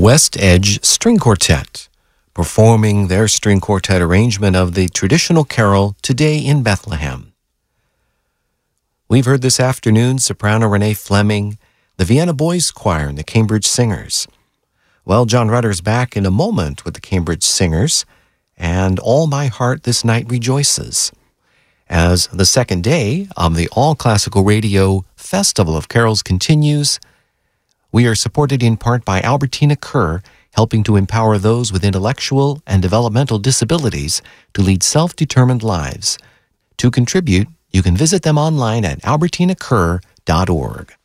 West Edge String Quartet, performing their string quartet arrangement of the traditional carol Today in Bethlehem. We've heard this afternoon soprano Renee Fleming, the Vienna Boys Choir, and the Cambridge Singers. Well, John Rutter's back in a moment with the Cambridge Singers, and All My Heart This Night Rejoices. As the second day of the All Classical Radio Festival of Carols continues, we are supported in part by Albertina Kerr, helping to empower those with intellectual and developmental disabilities to lead self-determined lives. To contribute, you can visit them online at albertinakerr.org.